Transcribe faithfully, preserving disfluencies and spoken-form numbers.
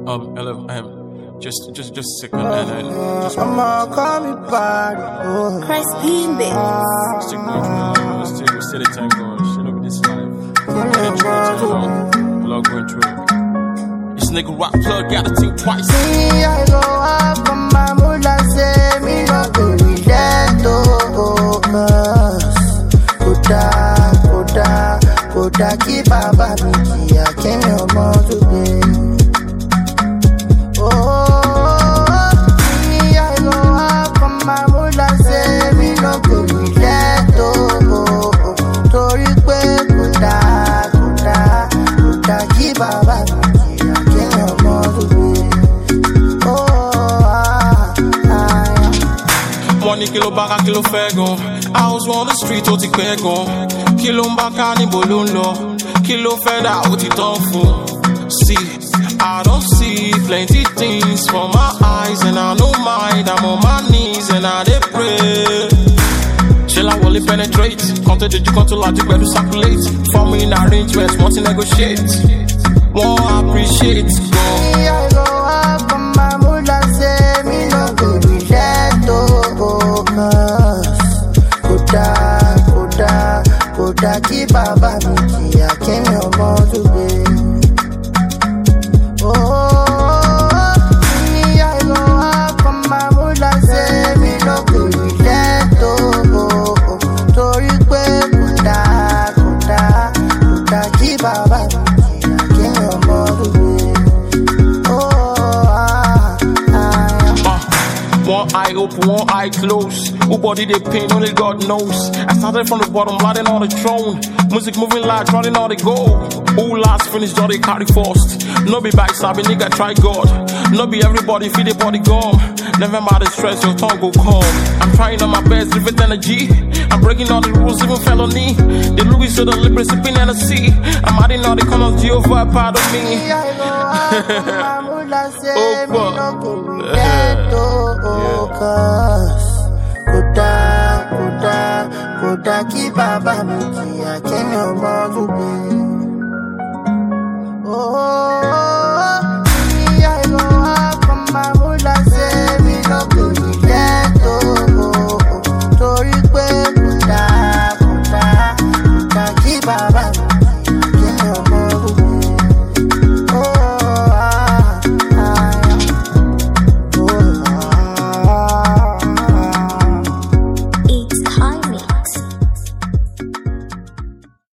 Um, hello, um, just, just, just a second, and then just I'ma call me back. Oh. Christ being big. stick me through. Let's take, let's take the time going. Shit over this life. Get through it too long. Love going through it. This nigga rock plug got a team twice. See, I go up on my moolah, say me no go relent, oh, cause Koda, Koda, Koda, keep Baba Miki, I came your mom today. Money kilo baka kilo fego. I was on the street oti pego. Kilo mbaka ni bolunlo. Kilo feda oti tonfu. See, I don't see plenty things from my eyes and I don't mind. I'm on my knees and I dey pray. Shall I will penetrate? Come to the you come to logic where to circulate. For me in arrangements, want to negotiate. Won't appreciate. Go. I go up on my moolah, say me no go relent, oh, cause Koda, Koda, Koda, keep Baba Miki, I came your mom today. Oh, me, I go up on my moolah, say me no go relent, oh, Tori kwe Koda, Koda, Koda, keep Baba Miki, I came your mom today. One eye open, one eye closed. Who body they pain, only God knows. I started from the bottom, lying on the throne. Music moving loud, running all the gold. Who last finished, all they carry first. No be backstab, nigga try God. No be everybody feed the body gum. Never mind the stress, your tongue go calm. I'm trying on my best, living energy. I'm breaking all the rules, even felony. The Louis to the Libra, sipping Hennessy. I'm adding all the corners, Jehovah, part of me. Oh, cause Koda, Koda, Koda, keep Baba Miki, I came your mom today.